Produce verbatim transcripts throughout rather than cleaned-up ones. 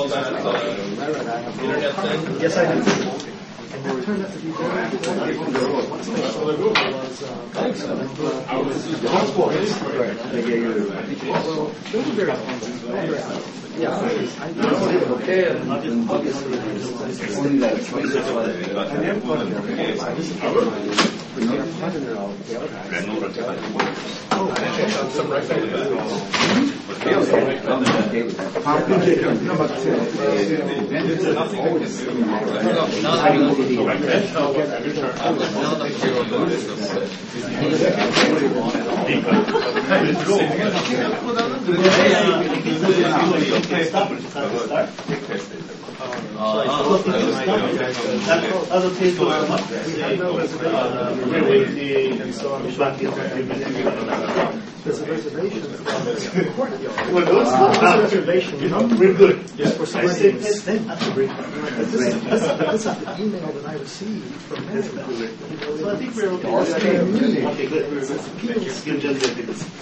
Yes, I did. And it turned out to be very good. What's the name? Was uh, I was Houseboys. Well, those are very fun. Yeah, I There's a reservation. Well, those reservations, you know, we're good. Yes, for somebody to send. This is the email that I received from him. So I think we're okay. Okay, good. You're just getting this.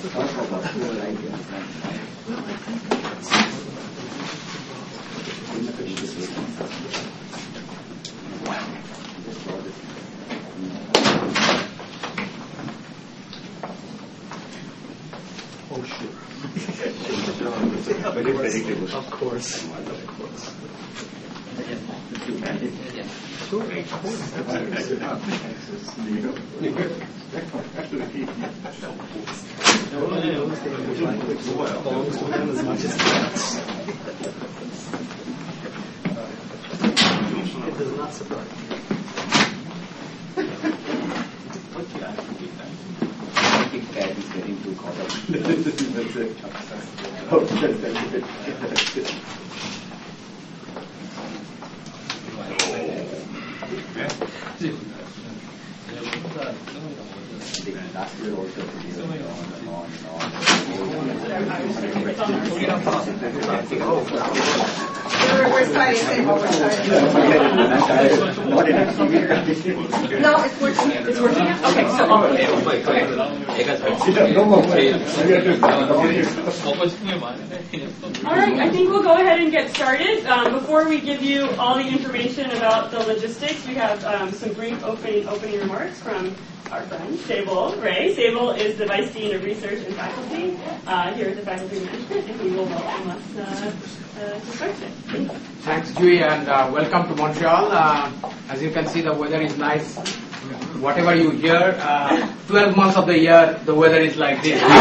Oh, sure. Very predictable. Of course. Of course. Sure, of course. Belongs to them as much as cats. It does not surprise me. Cat is getting too caught up. Last year also on and on and on. We're starting. No, it's working. It's working. Okay, so all right, I think we'll go ahead and get started. Um, before we give you all the information about the logistics, we have um, some brief opening opening remarks from our friend Sable Ray. Sable is the Vice Dean of Research and Faculty uh, here at the Faculty of Management, and he will welcome us uh, uh, to start today. Thanks, Dewey, and uh, welcome to Montreal. Uh, as you can see, the weather is nice. Whatever you hear, uh, twelve months of the year, the weather is like this. uh,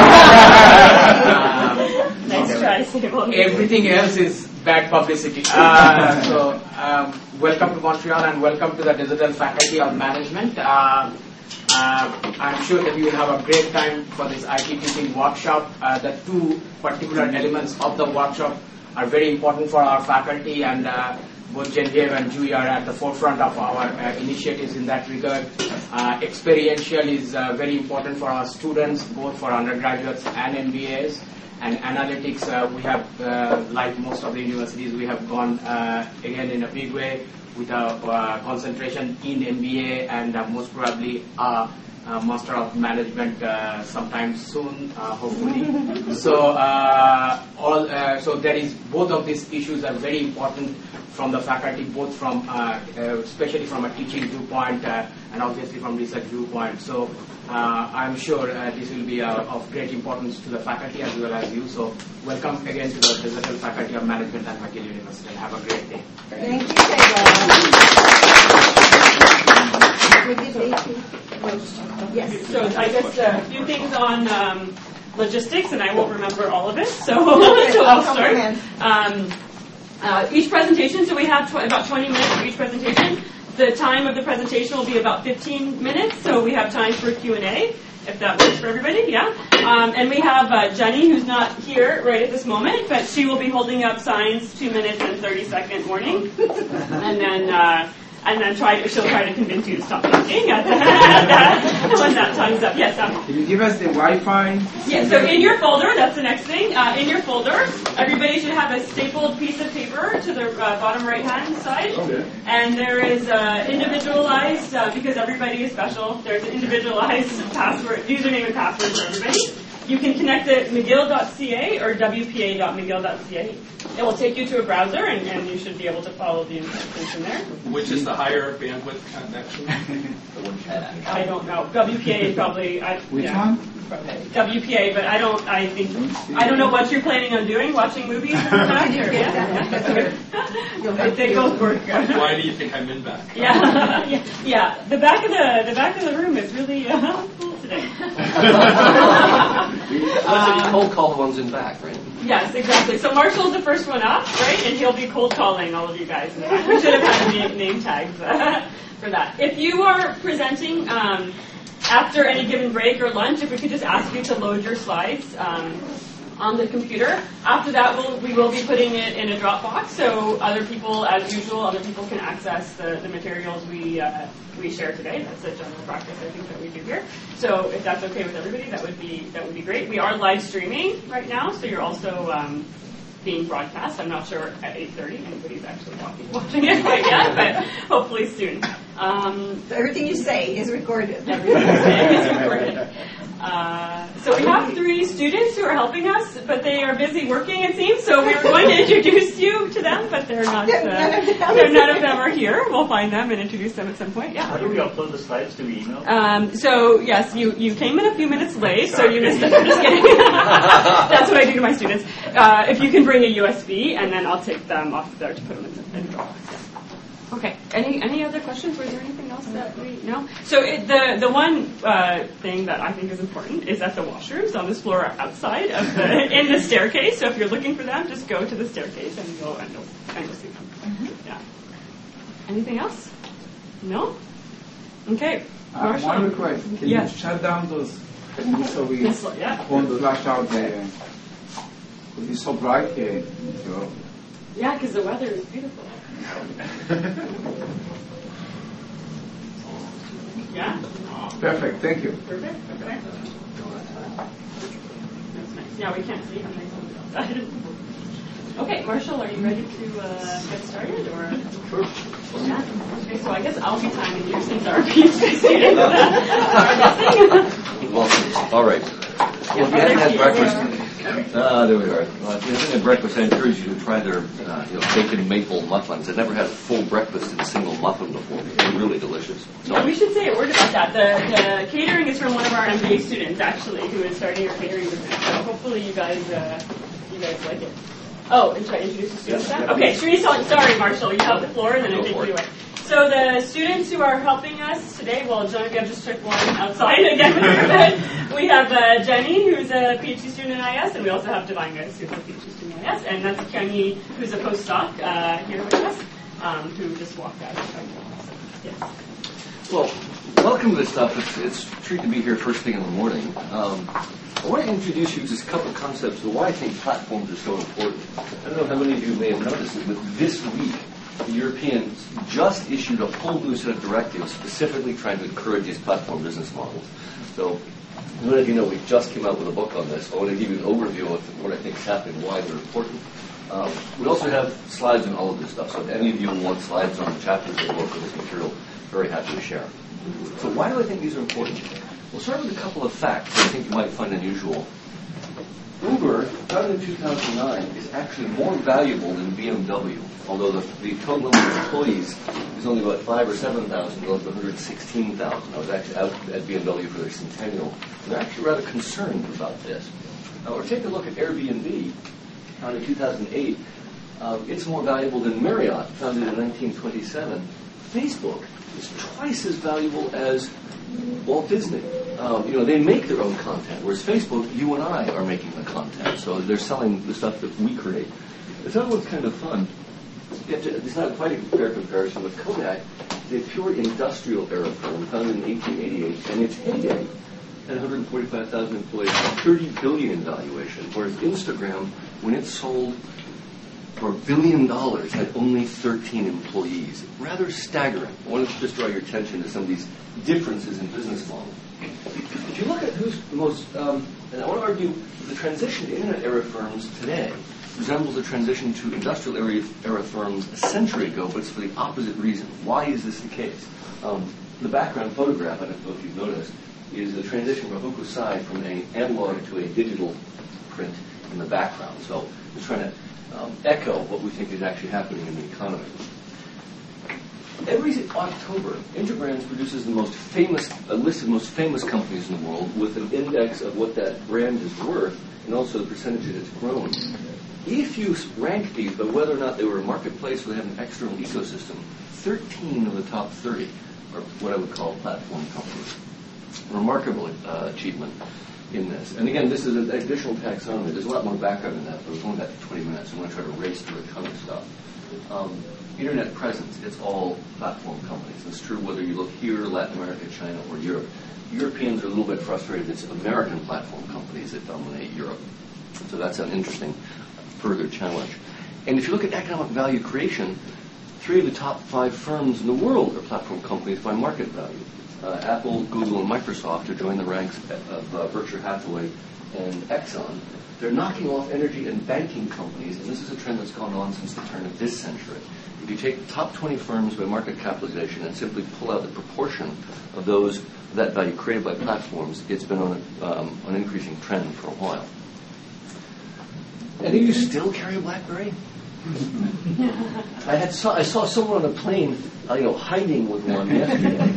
nice try, Sable. Everything else is bad publicity. Uh, so, um, welcome to Montreal and welcome to the Digital Faculty of Management. Uh, Uh, I'm sure that you will have a great time for this I T teaching workshop. Uh, the two particular elements of the workshop are very important for our faculty, and uh, both Genevieve and Dewey are at the forefront of our uh, initiatives in that regard. Uh, experiential is uh, very important for our students, both for undergraduates and M B As. And analytics, uh, we have, uh, like most of the universities, we have gone uh, again in a big way with a uh, concentration in M B A and uh, most probably a, a Master of Management uh, sometime soon, uh, hopefully. so, uh, all, uh, so there is both of these issues are very important from the faculty, both from, uh, uh, especially from a teaching viewpoint uh, and obviously from research viewpoint. So, uh, I'm sure uh, this will be uh, of great importance to the faculty as well as you. So, welcome again to the Digital Faculty of Management at McGill University, and have a great day. Thank you, Sable. Yes. So I guess a few things on um, logistics, and I won't remember all of it. So, so I'll start. Um, uh, each presentation, so we have tw- about twenty minutes for each presentation. The time of the presentation will be about fifteen minutes, so we have time for Q and A, if that works for everybody, yeah. Um, and we have uh, Jenny, who's not here right at this moment, but she will be holding up signs, two minutes and thirty second warning, and then uh, and then try to, she'll try to convince you to stop thinking at that, when that time's up. Yes, um, Can you give us the Wi-Fi? Yeah, so in your folder, that's the next thing. Uh, in your folder, everybody should have a stapled piece of paper to the uh, bottom right-hand side. Okay. And there is uh, individualized, uh, because everybody is special, there's an individualized password, username and password for everybody. you can connect at McGill dot C A or W P A dot McGill dot C A. It will take you to a browser, and, and you should be able to follow the instructions in there. Which is the higher bandwidth connection? uh, I don't know. W P A is probably... I, Which yeah. one? W P A, but I don't. I think I don't know what you're planning on doing. Watching movies in the back. Yeah, they both work. Why do you think I'm in back? Yeah, yeah, yeah. The back of the the back of the room is really uh, full today. um, cold call the ones in back, right? Yes, exactly. So Marshall's the first one up, right? And he'll be cold calling all of you guys in the back. We should have had name, name tags uh, for that. If you are presenting. Um, After any given break or lunch, if we could just ask you to load your slides um, on the computer. After that, we'll, we will be putting it in a Dropbox, so other people, as usual, other people can access the, the materials we uh, we share today. That's a general practice, I think, that we do here. So if that's okay with everybody, that would be that would be great. We are live streaming right now, so you're also um, being broadcast. I'm not sure at eight thirty anybody's actually watching, watching it quite yet, but hopefully soon. Um, so everything you say is recorded. Everything you say is recorded. Uh, so we have three students who are helping us, but they are busy working, it seems. So we were going to introduce you to them, but they're not. Uh, they're, none of them are here. We'll find them and introduce them at some point. Yeah. How do we upload the slides? Do we email? Um, so yes, you, you came in a few minutes late, so you missed it. I'm just kidding. That's what I do to my students. Uh, if you can bring a U S B, and then I'll take them off there to put them in the Dropbox. Okay. Any any other questions? Was there anything else that we no? So it, the the one uh, thing that I think is important is that the washrooms on this floor are outside of the in the staircase. So if you're looking for them, just go to the staircase and go and you'll and you'll see them. Mm-hmm. Yeah. Anything else? No. Okay. Uh, one request. Can yes. you shut down those so we yes, yeah. won't flash out the. It'll be so bright here. So. Yeah, because the weather is beautiful. Yeah? Perfect, thank you. Perfect, okay. That's nice. Yeah, we can't see how nice it is outside. Okay, Marshall, are you ready to uh, get started? Or? Sure. Yeah? Okay, so I guess I'll be timing you since our P H D students are missing. Well, all right. Well, if you haven't had breakfast, uh, there we are. Well, if you haven't had breakfast, I encourage you to try their uh, you know, bacon maple muffins. I've never had a full breakfast in a single muffin before. They're really delicious. So, yeah, we should say a word about that. The, the catering is from one of our M B A students, actually, who is starting our catering business. So hopefully you guys, uh, you guys like it. Oh, and should I introduce the students now? Okay, Srini, sorry, Marshall, you have the floor, and then I take you away. So the students who are helping us today, well, Genevieve just took one outside again with her, but we have uh, Jenny, who's a PhD student in I S, and we also have Devanga, who's a PhD student in I S, and that's Kenny, who's a postdoc uh, here with us, um, who just walked out. Yes. well, welcome to this stuff. It's, it's a treat to be here first thing in the morning. Um, I want to introduce you to just a couple of concepts of why I think platforms are so important. I don't know how many of you may have noticed it, but this week, the Europeans just issued a whole new set of directives specifically trying to encourage these platform business models. So, as many of you know, we just came out with a book on this. I want to give you an overview of what I think is happening, why they're important. Um, we also have slides on all of this stuff, so if any of you want slides on the chapters of the book or this material, very happy to share. So why do I think these are important? We'll start with a couple of facts that I think you might find unusual. Uber, founded in two thousand nine, is actually more valuable than B M W, although the, the total number of employees is only about five or seven thousand, relative to one hundred sixteen thousand. I was actually out at B M W for their centennial. They're actually rather concerned about this. Now, or take a look at Airbnb, founded in two thousand eight. Uh, it's more valuable than Marriott, founded in nineteen twenty-seven. Facebook is twice as valuable as Walt Disney. Um, you know, they make their own content, whereas Facebook, you and I are making the content. So they're selling the stuff that we create. It's always kind of fun. You have to, it's not quite a fair comparison, but Kodak is a pure industrial era firm founded in eighteen eighty-eight, and its heyday had one hundred forty-five thousand employees, thirty billion dollars in valuation, whereas Instagram, when it sold for a billion dollars, had only thirteen employees. Rather staggering. I wanted to just draw your attention to some of these differences in business models. If you look at who's the most, um, and I want to argue the transition to internet era firms today resembles the transition to industrial era, era firms a century ago, but it's for the opposite reason. Why is this the case? Um, the background photograph, I don't know if you've noticed, is the transition from Hokusai from an analog to a digital print in the background. So it's trying to um, echo what we think is actually happening in the economy. Every October, Interbrand produces the most famous, a list of the most famous companies in the world with an index of what that brand is worth and also the percentage that it's grown. If you rank these by whether or not they were a marketplace or they have an external ecosystem, thirteen of the top thirty are what I would call platform companies. Remarkable uh, achievement in this. And again, this is an additional taxonomy. There's a lot more background in that, but we've only got twenty minutes. I'm going to try to race through a ton of stuff. Um, Internet presence, it's all platform companies. It's true whether you look here, Latin America, China, or Europe. Europeans are a little bit frustrated. It's American platform companies that dominate Europe. So that's an interesting further challenge. And if you look at economic value creation, three of the top five firms in the world are platform companies by market value. Uh, Apple, Google, and Microsoft have joined the ranks of uh, Berkshire Hathaway and Exxon. They're knocking off energy and banking companies, and this is a trend that's gone on since the turn of this century. If you take the top twenty firms by market capitalization and simply pull out the proportion of those that value created by platforms, it's been on a, um, an increasing trend for a while. Any of you still carry a BlackBerry? I had saw I saw someone on a plane, uh, you know, hiding with one yesterday.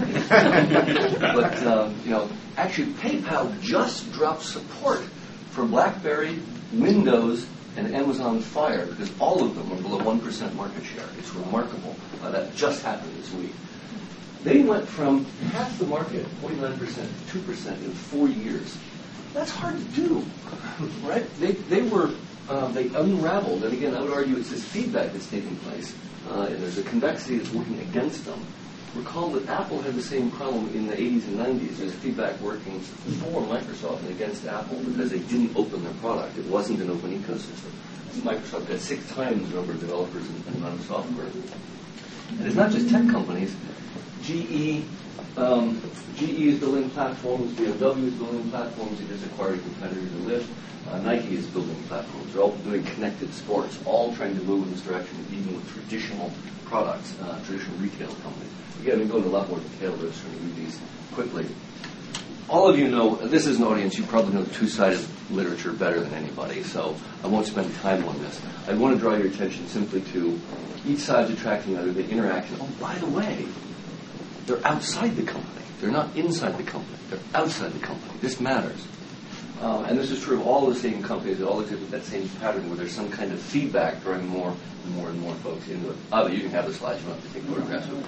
But um, you know, actually, PayPal just dropped support for BlackBerry, Windows, and Amazon Fire because all of them are below one percent market share. It's remarkable. Uh, that just happened this week. They went from half the market, forty-nine percent, to two percent in four years. That's hard to do, right? They they were. Uh, they unraveled, and again, I would argue it's this feedback that's taking place, uh, and there's a convexity that's working against them. Recall that Apple had the same problem in the eighties and nineties. There's feedback working for Microsoft and against Apple because they didn't open their product. It wasn't an open ecosystem. Microsoft had six times the number of developers and the amount of software. And it's not just tech companies. G E, um, G E is building platforms. B M W is building platforms. It just acquired a competitor to Lyft. Uh, Nike is building platforms. They're all doing connected sports, all trying to move in this direction, even with traditional products, uh, traditional retail companies. Again, we can go into a lot more detail, but I'm just trying to read these quickly. All of you know, this is an audience, you probably know two-sided literature better than anybody, so I won't spend time on this. I want to draw your attention simply to each side's attracting other, the interaction. Oh, by the way, they're outside the company. They're not inside the company. They're outside the company. This matters. Um, and this is true of all the same companies that all exhibit that same pattern where there's some kind of feedback drawing more and more and more folks into it. Oh, you can have the slides. You don't have to take photographs of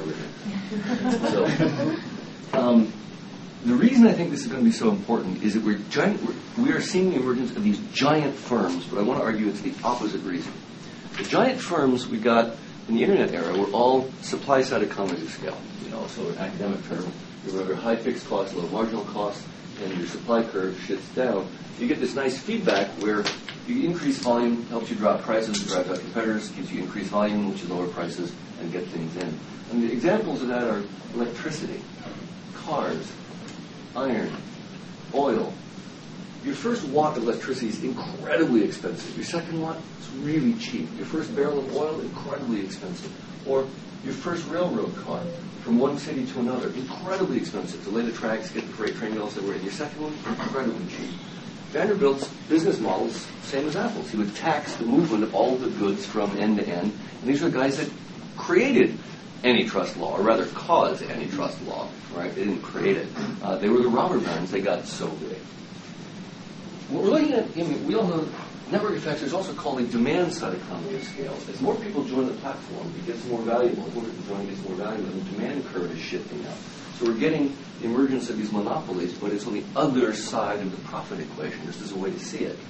whatever it is. So, um, the reason I think this is going to be so important is that we're giant, we're, we are seeing the emergence of these giant firms, but I want to argue it's the opposite reason. The giant firms we got in the Internet era were all supply-side economies of scale. You know, so an academic term, you have high fixed costs, low marginal costs, and your supply curve shits down, you get this nice feedback where you increase volume, helps you drop prices, drives out competitors, gives you increased volume, which is lower prices, and get things in. And the examples of that are electricity, cars, iron, oil. Your first watt of electricity is incredibly expensive. Your second watt is really cheap. Your first barrel of oil, incredibly expensive. Or your first railroad car from one city to another, incredibly expensive to lay the tracks, get the freight train rails everywhere. And your second one, incredibly cheap. Vanderbilt's business model is same as Apple's. He would tax the movement of all the goods from end to end. And these are the guys that created antitrust law, or rather caused antitrust law, right? They didn't create it. Uh, they were the robber barons. They got so big. What we're looking at, I mean, we all know network effects is also called a demand-side economy of scale. As more people join the platform, it gets more valuable. As more people join, it gets more valuable. And the demand curve is shifting now. So we're getting the emergence of these monopolies, but it's on the other side of the profit equation. This is a way to see it.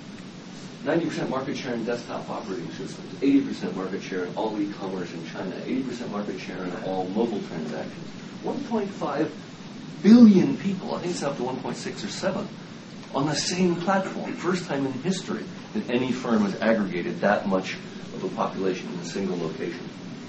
ninety percent market share in desktop operating systems, eighty percent market share in all e-commerce in China, eighty percent market share in all mobile transactions. one point five billion people, I think it's up to one point six or seven, on the same platform. First time in history that any firm has aggregated that much of a population in a single location.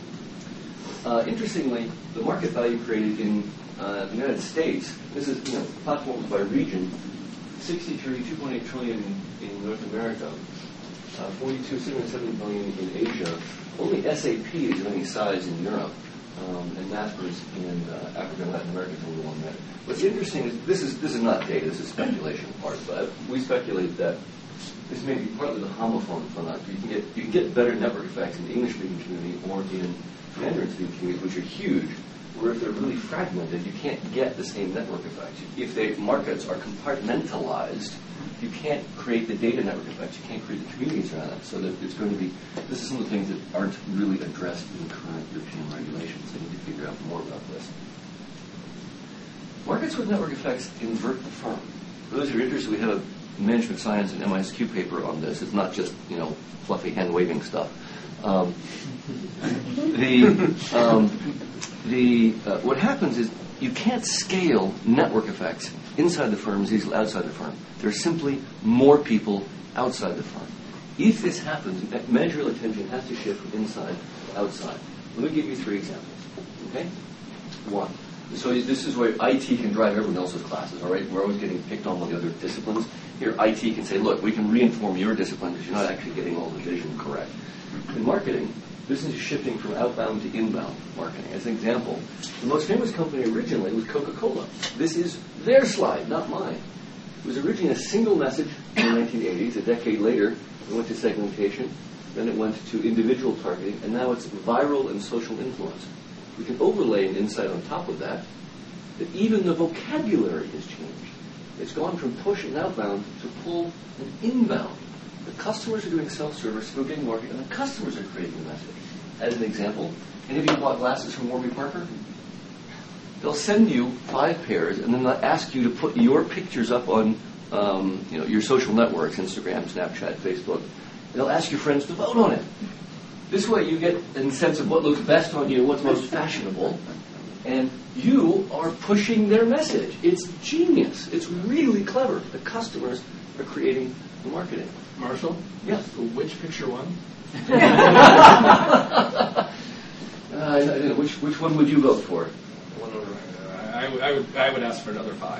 Uh, interestingly, the market value created in uh, the United States, this is, you know, platforms by region, sixty-three, two point eight trillion in, in North America, uh, forty-two, six hundred seventy billion in Asia. Only S A P is of any size in Europe. um, and Naspers in uh, Africa and Latin America is only one minute. What's interesting is this is this is not data, this is speculation part, but we speculate that this may be partly the homophone phenomenon. You can get you can get better network effects in the English-speaking community or in Mandarin-speaking communities, which are huge, where if they're really fragmented, you can't get the same network effects. If the markets are compartmentalized, you can't create the data network effects. You can't create the communities around them. So that it's going to be, this is some of the things that aren't really addressed in current European regulations. They need to figure out more about this. Markets with network effects invert the firm. For those who are interested, we have a management science and M I S Q paper on this. It's not just, you know, fluffy hand-waving stuff. Um, the um, the uh, what happens is you can't scale network effects inside the firm as easily outside the firm. There are simply more people outside the firm. If this happens, managerial attention has to shift from inside to outside. Let me give you three examples. Okay? One. So this is where I T can drive everyone else's classes, all right? We're always getting picked on by the other disciplines. Here, I T can say, look, we can reinform your discipline because you're not actually getting all the vision correct. In marketing, business is shifting from outbound to inbound marketing. As an example, the most famous company originally was Coca-Cola. This is their slide, not mine. It was originally a single message in the nineteen eighties. A decade later, it went to segmentation. Then it went to individual targeting. And now it's viral and social influence. We can overlay an insight on top of that, that even the vocabulary has changed. It's gone from push and outbound to pull and inbound. The customers are doing self-service, we're getting marketing, and the customers are creating the message. As an example, any of you bought glasses from Warby Parker? They'll send you five pairs, and then they'll ask you to put your pictures up on um, you know, your social networks, Instagram, Snapchat, Facebook. And they'll ask your friends to vote on it. This way you get a sense of what looks best on you, what's most fashionable, and you are pushing their message. It's genius. It's really clever. The customers are creating the marketing. Marshall? Yes. Which picture won? uh, I don't know. Which, which one would you vote for? I, I, would, I would ask for another five.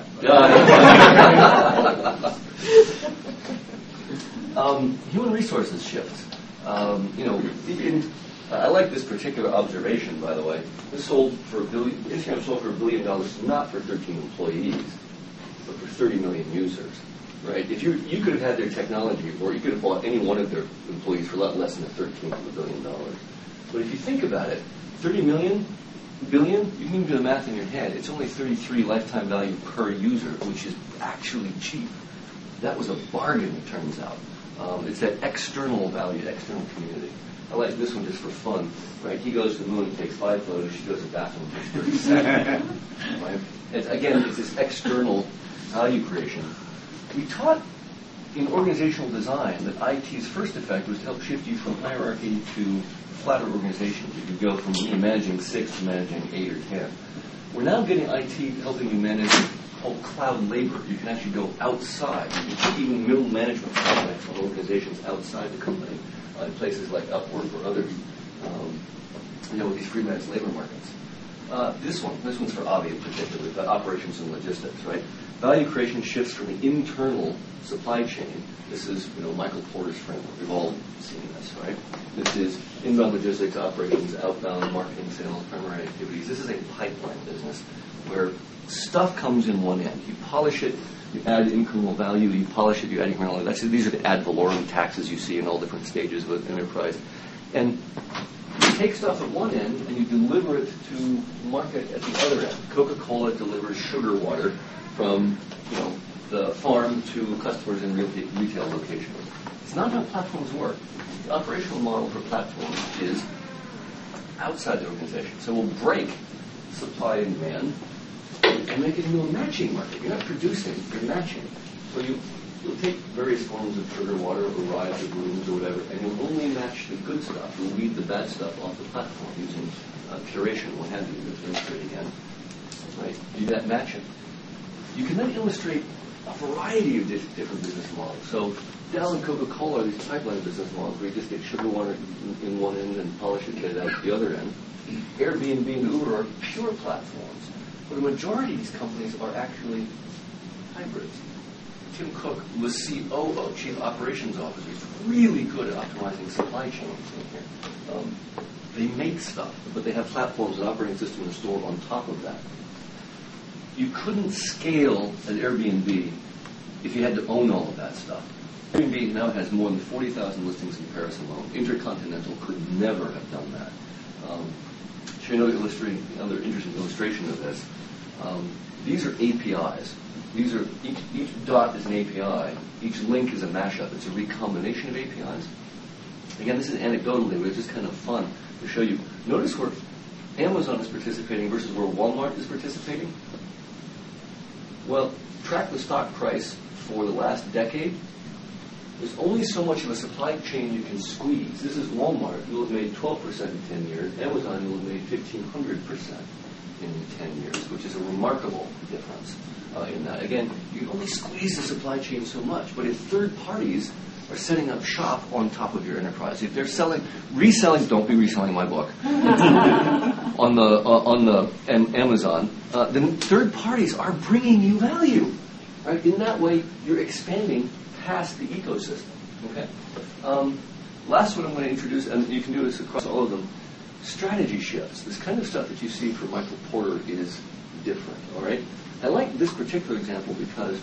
um, human resources shifts. Um, you know, in, uh, I like this particular observation, by the way. This sold for a billion, Instagram sold for a billion dollars, not for thirteen employees, but for thirty million users. Right? If you you could have had their technology, or you could have bought any one of their employees for a lot less than a thirteenth of a billion dollars. But if you think about it, thirty million, billion, you can even do the math in your head. It's only thirty-three lifetime value per user, which is actually cheap. That was a bargain, it turns out. Um, it's that external value, external community. I like this one just for fun. Right? He goes to the moon and takes five photos. She goes to the bathroom and takes thirty seconds. Right? It's, again, it's this external value creation. We taught in organizational design that I T's first effect was to help shift you from hierarchy to flatter organizations. You could go from managing six to managing eight or ten. We're now getting I T helping you manage called cloud labor. You can actually go outside. You can even middle management projects on organizations outside the company, uh, in places like Upwork or others. Um, you know, with these freelance labor markets. Uh, this one, this one's for Avi in particular, about operations and logistics, right? Value creation shifts from the internal supply chain. This is, you know, Michael Porter's framework. We've all seen this, right? This is inbound logistics, operations, outbound marketing, sales, primary activities. This is a pipeline business where stuff comes in one end. You polish it, you add incremental value, you polish it, you add incremental value. That's, these are the ad valorem taxes you see in all different stages of an enterprise. And you take stuff at one end and you deliver it to market at the other end. Coca-Cola delivers sugar water from, you know, the farm to customers in real retail locations. It's not how platforms work. The operational model for platforms is outside the organization. So we'll break supply and demand and make it into a matching market. You're not producing, you're matching. So you, you'll take various forms of sugar water or rides or blooms or whatever, and you'll only match the good stuff. You'll weed the bad stuff off the platform using uh, curation, what have you, to illustrate again. Right? Do that matching. You can then illustrate a variety of diff- different business models. So Dow and Coca-Cola are these pipeline business models where you just get sugar water in, in one end and polish it, get it out at the other end. Airbnb and Uber are pure platforms. But a majority of these companies are actually hybrids. Tim Cook was C O O, Chief Operations Officer. He's really good at optimizing supply chains in here. Um, They make stuff, but they have platforms and operating system and store on top of that. You couldn't scale an Airbnb if you had to own all of that stuff. Airbnb now has more than forty thousand listings in Paris alone. Intercontinental could never have done that. Um, show you another, illustrating, another interesting illustration of this. Um, these are A P Is. These are each, each dot is an A P I. Each link is a mashup. It's a recombination of A P Is. Again, this is anecdotally, but it's just kind of fun to show you. Notice where Amazon is participating versus where Walmart is participating. Well, track the stock price for the last decade. There's only so much of a supply chain you can squeeze. This is Walmart. You'll have made twelve percent in ten years. Amazon, you'll have made fifteen hundred percent in ten years, which is a remarkable difference uh, in that. Again, you can only squeeze the supply chain so much. But if third parties are setting up shop on top of your enterprise, if they're selling, reselling, don't be reselling my book, on the uh, on the um, Amazon, uh, then third parties are bringing you value. Right? In that way, you're expanding past the ecosystem. Okay. Um, last one I'm going to introduce, and you can do this across all of them, strategy shifts. This kind of stuff that you see from Michael Porter is different. All right. I like this particular example because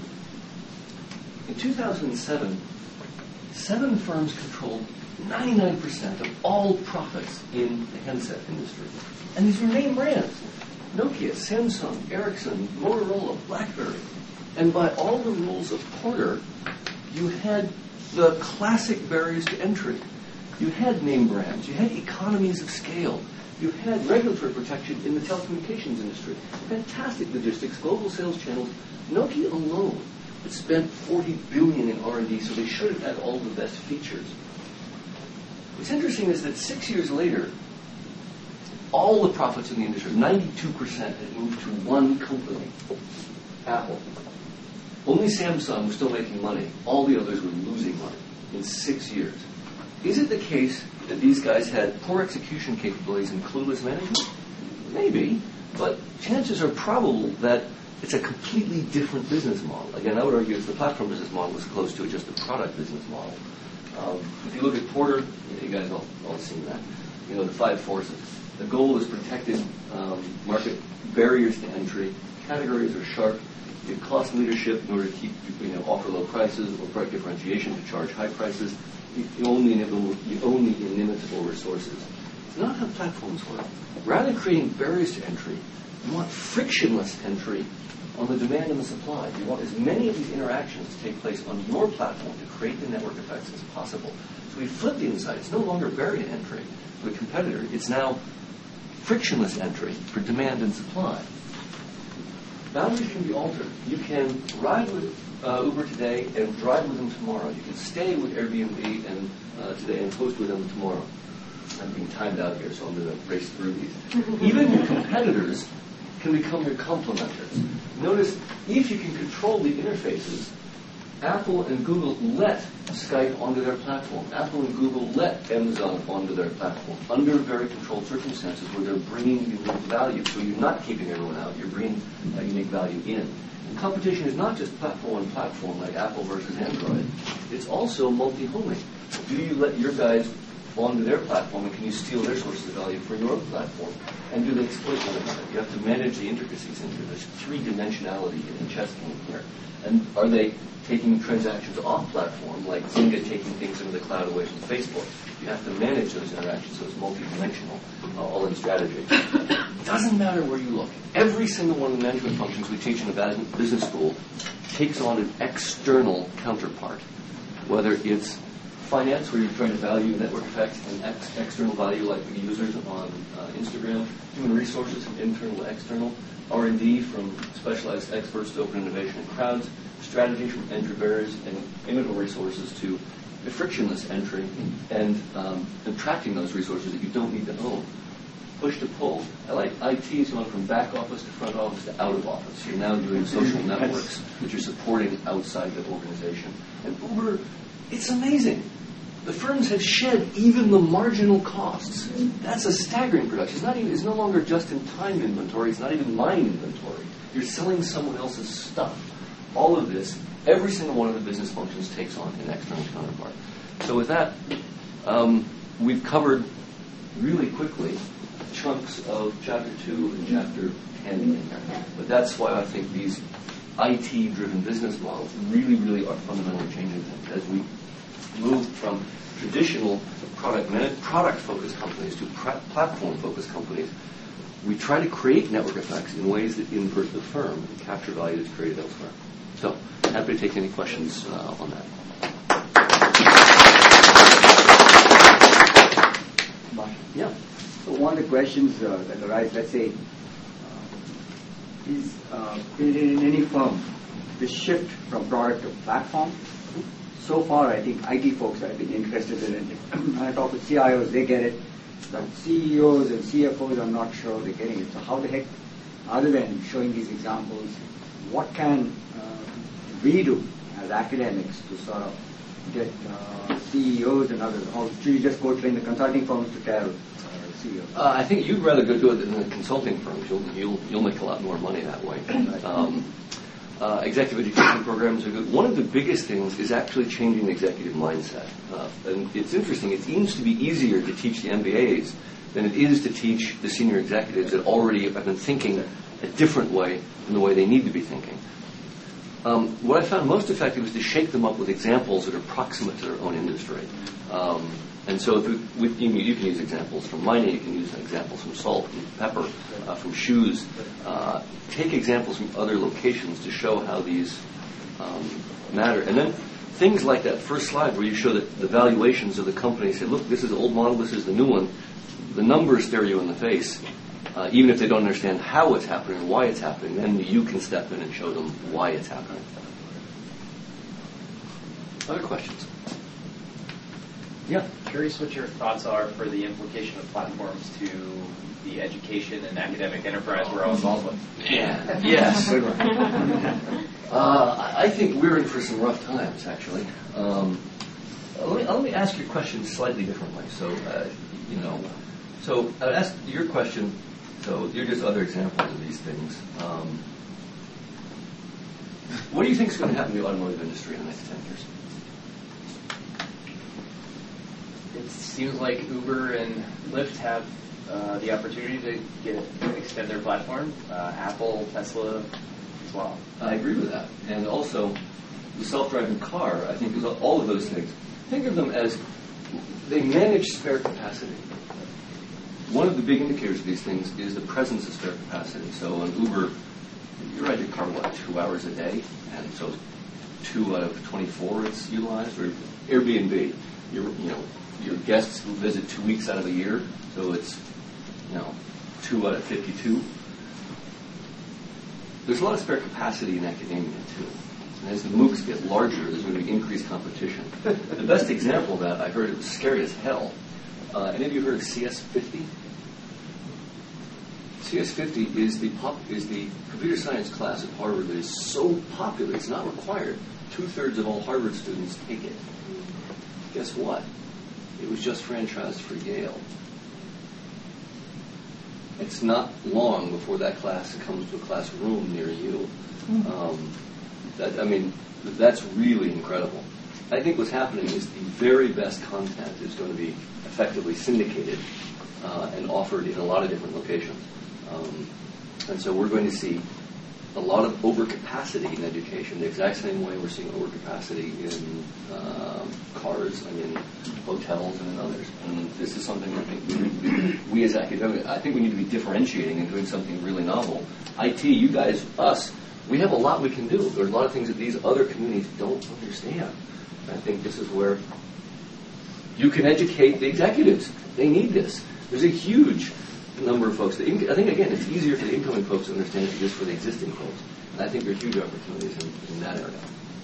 in two thousand seven, seven firms controlled ninety-nine percent of all profits in the handset industry, and these were name brands: Nokia, Samsung, Ericsson, Motorola, BlackBerry. And by all the rules of Porter, you had the classic barriers to entry. You had name brands. You had economies of scale. You had regulatory protection in the telecommunications industry. Fantastic logistics, global sales channels. Nokia alone had spent forty billion dollars in R and D, so they should have had all the best features. What's interesting is that six years later, all the profits in the industry, ninety-two percent, had moved to one company, Apple. Only Samsung was still making money. All the others were losing money in six years. Is it the case that these guys had poor execution capabilities and clueless management? Maybe, but chances are probable that it's a completely different business model. Again, I would argue if the platform business model was close to just the product business model. Um, if you look at Porter, you guys all, all seen that. You know, the five forces. The goal is protected um, market barriers to entry. Categories are sharp. You have cost leadership in order to keep, you know, offer low prices or product differentiation to charge high prices. You, you own the inimitable, you own the inimitable resources. It's not how platforms work. Rather than creating barriers to entry, you want frictionless entry on the demand and the supply. You want as many of these interactions to take place on your platform to create the network effects as possible. So we flip the insight. It's no longer barrier to entry for the competitor. It's now frictionless entry for demand and supply. Boundaries can be altered. You can ride with uh, Uber today and drive with them tomorrow. You can stay with Airbnb and uh, today and host with them tomorrow. I'm being timed out here, so I'm going to race through these. Even your competitors can become your complementers. Notice, if you can control the interfaces, Apple and Google let Skype onto their platform. Apple and Google let Amazon onto their platform under very controlled circumstances where they're bringing unique value. So you're not keeping everyone out. You're bringing uh, unique value in. And competition is not just platform on platform like Apple versus Android. It's also multi-homing. Do you let your guys onto their platform, and can you steal their sources of value for your own platform? And do they exploit one another? You have to manage the intricacies in here. There's three-dimensionality in the chess game here. And are they taking transactions off platform, like Zynga taking things into the cloud away from Facebook? You have to manage those interactions, so it's multi-dimensional, uh, all in strategy. It doesn't matter where you look. Every single one of the management functions we teach in a business school takes on an external counterpart, whether it's finance, where you're trying to value network effects and ex- external value, like the users on uh, Instagram, human resources from internal to external, R and D from specialized experts to open innovation in crowds, strategy from entry barriers and immutable resources to the frictionless entry and um, attracting those resources that you don't need to own. Push to pull. I like I T has gone from back office to front office to out of office. You're now doing social networks that you're supporting outside the organization. And Uber, it's amazing. The firms have shed even the marginal costs. That's a staggering production. It's not even. It's no longer just-in-time inventory. It's not even mine inventory. You're selling someone else's stuff. All of this, every single one of the business functions takes on an external counterpart. So with that, um, we've covered really quickly chunks of chapter two and chapter ten in there. But that's why I think these I T-driven business models really, really are fundamentally changing things. As we move from traditional product product-focused companies to pra- platform-focused companies, we try to create network effects in ways that invert the firm and capture value that's created elsewhere. So, happy to take any questions uh, on that. Yeah. So one of the questions uh, that arise, let's say, uh, is uh, in, in any firm, the shift from product to platform. So far, I think I T folks have been interested in it. When I talk with C I Os, they get it. But C E Os and C F Os, I'm not sure they're getting it. So how the heck, other than showing these examples, what can uh, we do as academics to sort of get uh, C E Os and others? Or should you just go train the consulting firms to tell uh, C E Os? Uh, I think you'd rather go do it in the consulting firms. You'll, you'll, you'll make a lot more money that way. Um, Uh, executive education programs are good. One of the biggest things is actually changing the executive mindset. Uh, and it's interesting. It seems to be easier to teach the M B As than it is to teach the senior executives that already have been thinking a different way than the way they need to be thinking. Um, what I found most effective is to shake them up with examples that are proximate to their own industry. Um, and so the, with, you, you can use examples from mining, you can use examples from salt, from pepper, uh, from shoes. Uh, take examples from other locations to show how these um, matter. And then things like that first slide where you show that the valuations of the company, say, look, this is the old model, this is the new one. The numbers stare you in the face. Uh, even if they don't understand how it's happening or why it's happening, then you can step in and show them why it's happening. Other questions? Yeah. Curious what your thoughts are for the implication of platforms to the education and academic enterprise we're all involved with. Yeah. Yes. Good one. uh, I think we're in for some rough times, actually. Um, let me, let me ask your question slightly differently. So, uh, you know, so I'll ask your question. So you're just other examples of these things. Um, what do you think is going to happen to the automotive industry in the next ten years? It seems like Uber and Lyft have uh, the opportunity to get extend their platform. Uh, Apple, Tesla, as well. I agree with that. And also, the self-driving car, I think, is all of those things. Think of them as they manage spare capacity. One of the big indicators of these things is the presence of spare capacity. So on Uber, you ride your car, what, two hours a day? And so two out of twenty-four it's utilized. Or Airbnb, you're, you know, your guests who visit two weeks out of a year, so it's, you know, two out of fifty-two. There's a lot of spare capacity in academia, too. And as the MOOCs get larger, there's going to be increased competition. The best example of that, I heard it was scary as hell. Uh, any of you heard of C S fifty? C S fifty is the pop, is the computer science class at Harvard that is so popular, it's not required. Two-thirds of all Harvard students take it. Guess what? It was just franchised for Yale. It's not long before that class comes to a classroom near you. Um, that, I mean, that's really incredible. I think what's happening is the very best content is going to be effectively syndicated uh, and offered in a lot of different locations. Um, and so we're going to see a lot of overcapacity in education, the exact same way we're seeing overcapacity in um, cars and in hotels and in others. And this is something I think we, we, we as academics, I think we need to be differentiating and doing something really novel. I T, you guys, us, we have a lot we can do. There's a lot of things that these other communities don't understand. I think this is where you can educate the executives. They need this. There's a huge number of folks. That, I think, again, it's easier for the incoming folks to understand it just for the existing folks. And I think there are huge opportunities in, in that area.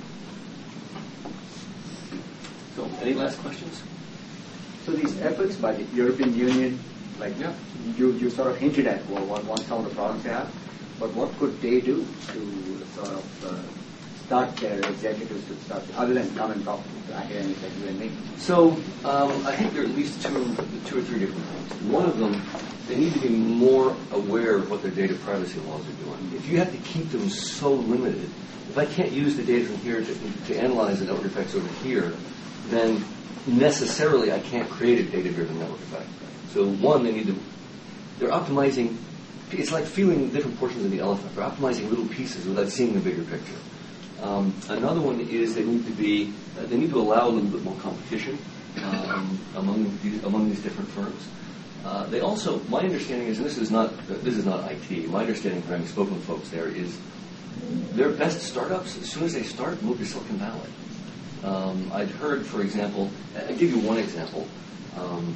So, any last questions? So these efforts by the European Union, like yeah. you, you sort of hinted at well, what, what some of the problems they have, but what could they do to sort of uh, start their executives to start, other than come and talk to academics like you and me? So um, I think there are at least two, two or three different things. One of them, they need to be more aware of what their data privacy laws are doing. If you have to keep them so limited, if I can't use the data from here to, to analyze the network effects over here, then necessarily I can't create a data-driven network effect. So one, they need to, they're optimizing, it's like feeling different portions of the elephant. They're optimizing little pieces without seeing the bigger picture. Um, another one is they need to be, uh, they need to allow a little bit more competition um, among these, among these different firms. Uh, they also, my understanding is, and this is not uh, this is not I T. My understanding from having spoken with folks there is, their best startups, as soon as they start, move to Silicon Valley. Um, I'd heard, for example, I'll give you one example. Um,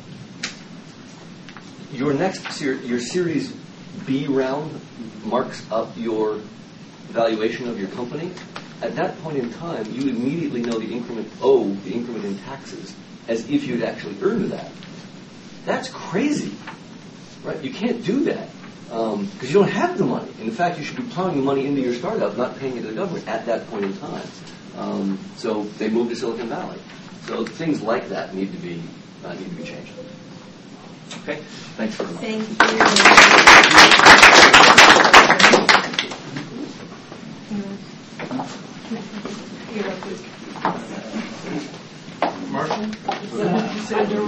your next ser- your Series B round marks up your valuation of your company. At that point in time, you immediately know the increment owe the increment in taxes as if you'd actually earned that. That's crazy, right? You can't do that because um, you don't have the money. In fact, you should be plowing the money into your startup, not paying it to the government at that point in time. Um, so they moved to Silicon Valley. So things like that need to be uh, need to be changed. Okay, thanks very much. Thank you. Marshall? You said there were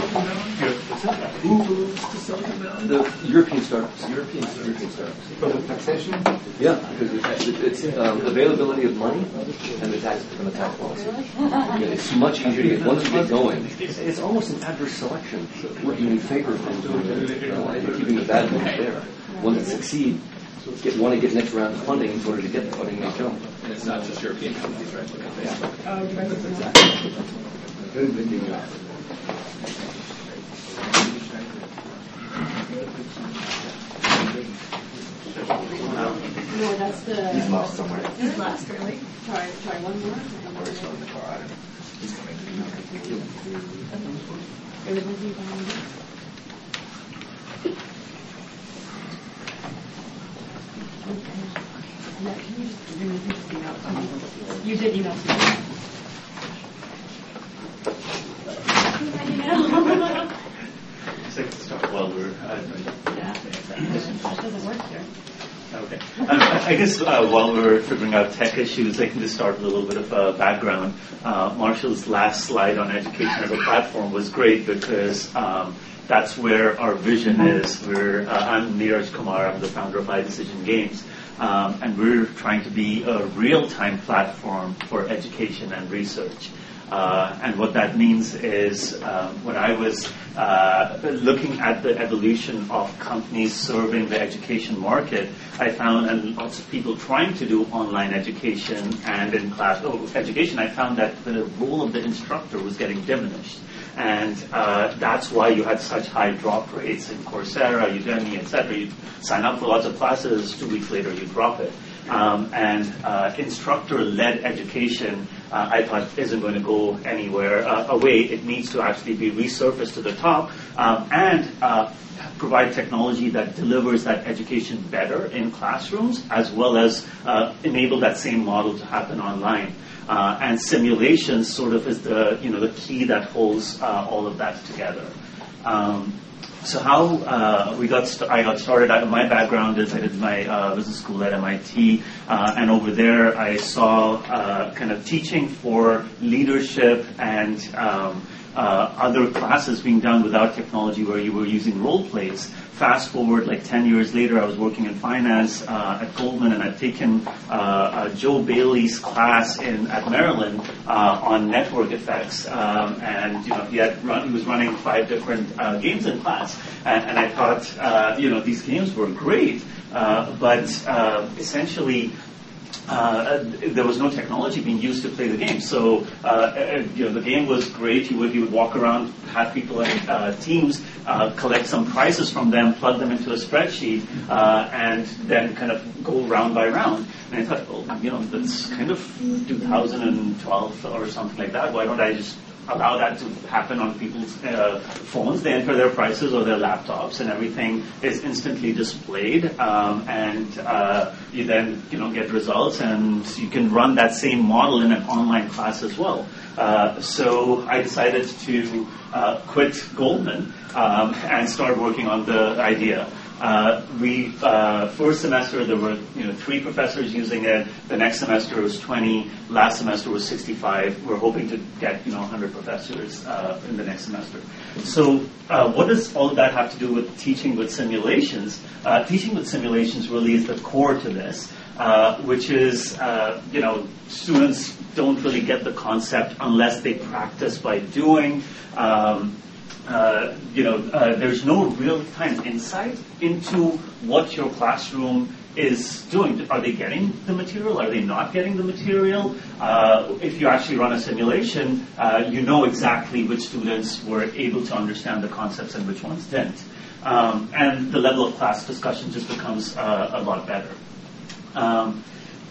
the European startups. European European startups. For the taxation? Yeah, because it's, it's um, availability of money and the tax and the tax policy. Yeah, it's much easier to get once you get going. It's almost an adverse selection working in favor of uh, keeping the bad ones there. Ones that succeed get want to get next round of funding in order to get the funding they jump. And it's not just European companies, right? Yeah. Very big deal. No, that's the. He's lost somewhere. He's last, really. Try, try one more. Or he's still in the car. I don't know. He's coming. You did email to me. Second start while we're. Uh, Yeah, that doesn't work here. Okay. Um, I guess uh, while we're figuring out tech issues, I can just start with a little bit of uh, background. Uh, Marshall's last slide on education as a platform was great because um, that's where our vision is. We're, uh, I'm Neeraj Kumar. I'm the founder of iDecision Games. Um, and we're trying to be a real-time platform for education and research. Uh, and what that means is um, when I was uh, looking at the evolution of companies serving the education market, I found, and lots of people trying to do online education and in class oh, education, I found that the role of the instructor was getting diminished. And uh, that's why you had such high drop rates in Coursera, Udemy, et cetera. You sign up for lots of classes, two weeks later you drop it. Um, and uh, instructor-led education, uh, I thought, isn't going to go anywhere uh, away. It needs to actually be resurfaced to the top um, and uh, provide technology that delivers that education better in classrooms, as well as uh, enable that same model to happen online. Uh, and simulation sort of is the you know the key that holds uh, all of that together. Um, so how uh, we got st- I got started. I, my background is I did my uh, business school at M I T, uh, and over there I saw uh, kind of teaching for leadership and um, uh, other classes being done without technology, where you were using role plays. Fast forward like ten years later, I was working in finance uh, at Goldman, and I'd taken uh, uh, Joe Bailey's class in at Maryland uh, on network effects, um, and you know he had run, he was running five different uh, games in class, and, and I thought uh, you know these games were great, uh, but uh, essentially. Uh, there was no technology being used to play the game. So, uh, you know, the game was great. You would, you would walk around, have people in uh, teams, uh, collect some prizes from them, plug them into a spreadsheet, uh, and then kind of go round by round. And I thought, well, you know, that's kind of two thousand twelve or something like that. Why don't I just allow that to happen on people's uh, phones? They enter their prices or their laptops, and everything is instantly displayed. Um, and uh, you then, you know, get results, and you can run that same model in an online class as well. Uh, so I decided to uh, quit Goldman um, and start working on the idea. Uh, we uh, first semester there were you know three professors using it. The next semester was twenty. Last semester was sixty-five. We're hoping to get you know one hundred professors uh, in the next semester. So uh, what does all of that have to do with teaching with simulations? Uh, teaching with simulations really is the core to this, uh, which is uh, you know students don't really get the concept unless they practice by doing. Um, Uh, you know, uh, there's no real-time insight into what your classroom is doing. Are they getting the material? Are they not getting the material? Uh, if you actually run a simulation, uh, you know exactly which students were able to understand the concepts and which ones didn't. Um, and the level of class discussion just becomes uh, a lot better. Um,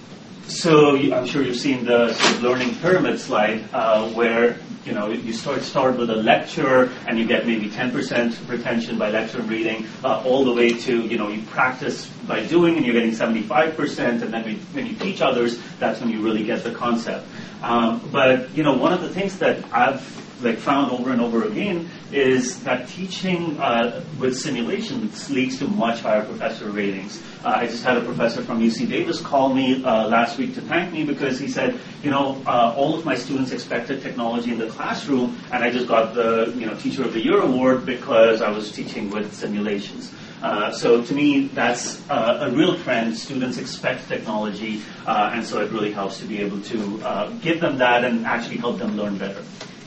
so you, I'm sure you've seen the sort of learning pyramid slide uh, where you know you start start with a lecture and you get maybe ten percent retention by lecture and reading, uh, all the way to you know you practice by doing and you're getting seventy-five percent, and then we, when you teach others, that's when you really get the concept. Um, but you know one of the things that I've like found over and over again is that teaching uh, with simulations leads to much higher professor ratings. Uh, I just had a professor from U C Davis call me uh, last week to thank me because he said, you know, uh, all of my students expected technology in the classroom, and I just got the you know Teacher of the Year award because I was teaching with simulations. Uh, so to me, that's uh, a real trend. Students expect technology, uh, and so it really helps to be able to uh, give them that and actually help them learn better.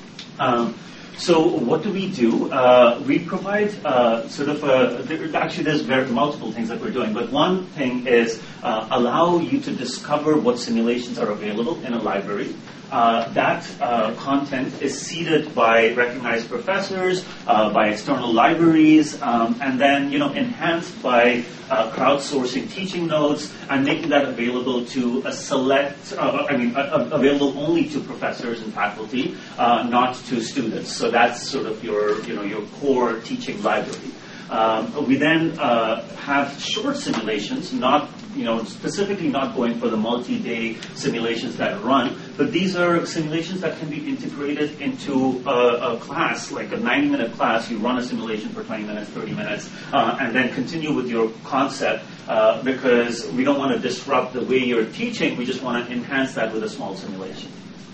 Um, so what do we do? Uh, we provide uh, sort of a, there, actually there's very multiple things that we're doing, but one thing is uh, allow you to discover what simulations are available in a library. Uh, that uh, content is seeded by recognized professors, uh, by external libraries, um, and then you know enhanced by uh, crowdsourcing teaching notes and making that available to a select, uh, I mean, uh, available only to professors and faculty, uh, not to students. So that's sort of your, you know, your core teaching library. Um, we then uh, have short simulations, not you know specifically not going for the multi-day simulations that run, but these are simulations that can be integrated into a, a class, like a ninety-minute class. You run a simulation for twenty minutes, thirty minutes, uh, and then continue with your concept uh, because we don't want to disrupt the way you're teaching. We just want to enhance that with a small simulation.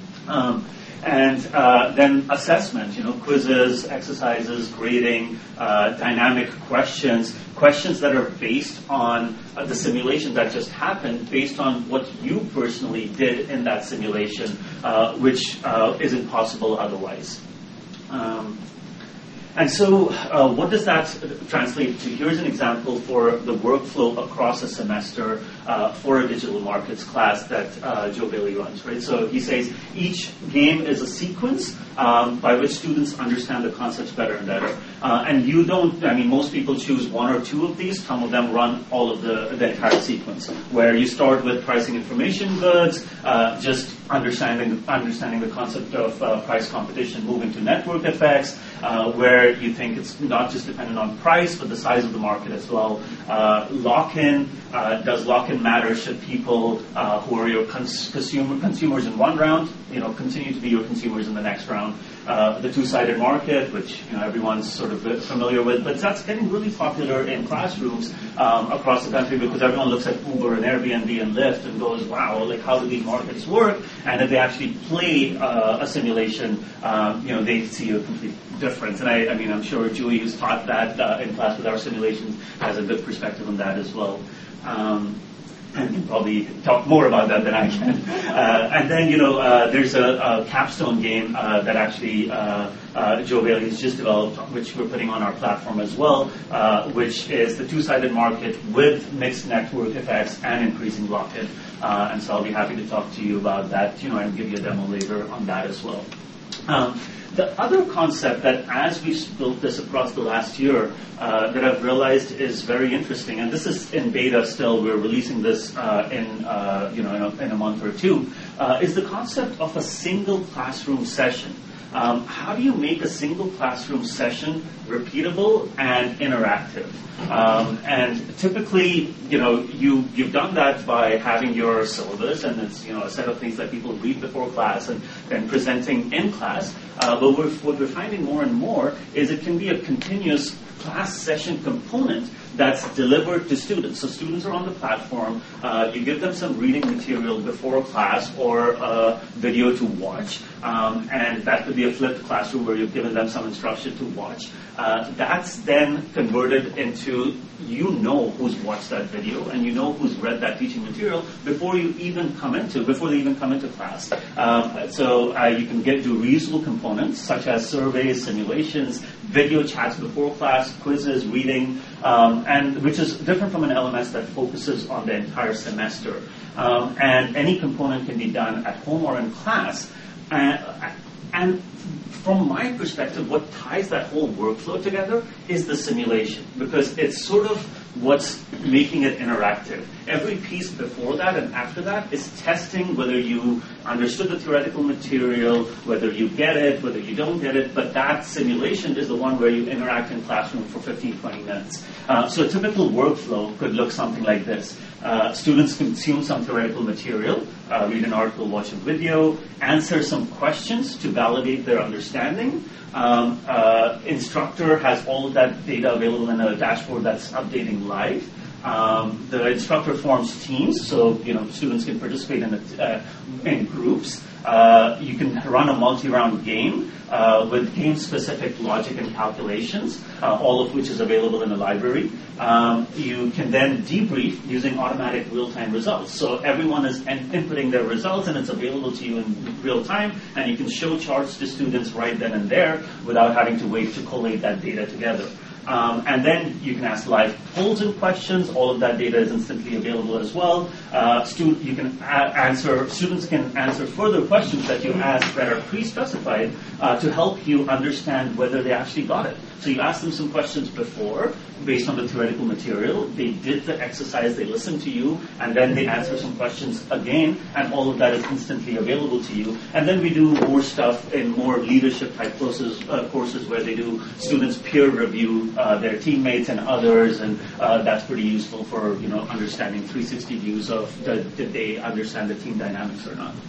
Um, And uh, then assessment, you know, quizzes, exercises, grading, uh, dynamic questions, questions that are based on uh, the simulation that just happened, based on what you personally did in that simulation, uh, which uh, isn't possible otherwise. Um, And so uh, what does that translate to? Here's an example for the workflow across a semester uh, for a digital markets class that uh, Joe Bailey runs, right? So he says each game is a sequence um, by which students understand the concepts better and better. Uh, and you don't, I mean, most people choose one or two of these. Some of them run all of the, the entire sequence, where you start with pricing information goods, uh, just understanding understanding the concept of uh, price competition, moving to network effects, uh, where you think it's not just dependent on price, but the size of the market as well. Uh, lock-in, uh, does lock-in matter? Should people uh, who are your cons- consumer, consumers in one round, you know, continue to be your consumers in the next round? Uh, the two-sided market, which you know everyone's sort of familiar with, but that's getting really popular in classrooms um, across the country because everyone looks at Uber and Airbnb and Lyft and goes, "Wow, like how do these markets work?" And if they actually play uh, a simulation, um, you know, they see a complete difference. And I, I mean, I'm sure Julie, who's taught that uh, in class with our simulations, has a good perspective on that as well. Um, and can probably talk more about that than I can. Uh, and then, you know, uh, there's a, a capstone game uh, that actually uh, uh, Joe Bailey has just developed, which we're putting on our platform as well, uh, which is the two-sided market with mixed network effects and increasing lock-in. Uh, and so I'll be happy to talk to you about that, you know, and give you a demo later on that as well. Um, The other concept that, as we've built this across the last year, uh, that I've realized is very interesting, and this is in beta still. We're releasing this uh, in uh, you know in a, in a month or two. Uh, is the concept of a single classroom session. Um, how do you make a single classroom session repeatable and interactive? Um, and typically, you know, you, you've done that by having your syllabus, and it's, you know, a set of things that people read before class and then presenting in class. Uh, but we're, what we're finding more and more is it can be a continuous class session component that's delivered to students. So students are on the platform. Uh, you give them some reading material before class or a video to watch. Um, and that could be a flipped classroom where you've given them some instruction to watch. Uh, that's then converted into, you know who's watched that video and you know who's read that teaching material before you even come into, before they even come into class. Um, so uh, you can get to reusable components such as surveys, simulations, video chats before class, quizzes, reading, um, and which is different from an L M S that focuses on the entire semester. Um, and any component can be done at home or in class. And, and from my perspective, what ties that whole workflow together is the simulation, because it's sort of what's making it interactive. Every piece before that and after that is testing whether you understood the theoretical material, whether you get it, whether you don't get it, but that simulation is the one where you interact in classroom for fifteen, twenty minutes. Uh, so a typical workflow could look something like this. Uh, students consume some theoretical material, uh, read an article, watch a video, answer some questions to validate their understanding. Um, uh, instructor has all of that data available in a dashboard that's updating live. Um, the instructor forms teams, so you know students can participate in, a, uh, in groups. Uh, you can run a multi-round game uh, with game-specific logic and calculations, uh, all of which is available in the library. Um, you can then debrief using automatic real-time results. So everyone is in- inputting their results, and it's available to you in real time, and you can show charts to students right then and there without having to wait to collate that data together. Um, and then you can ask live polls and questions. All of that data is instantly available as well. Uh, stu- you can a- answer. Students can answer further questions that you ask that are pre-specified uh, to help you understand whether they actually got it. So you ask them some questions before, based on the theoretical material. They did the exercise. They listened to you, and then they answer some questions again, and all of that is instantly available to you. And then we do more stuff in more leadership type courses, uh, courses where they do students peer review uh, their teammates and others, and uh, that's pretty useful for you know understanding three sixty views of the, did they understand the team dynamics or not.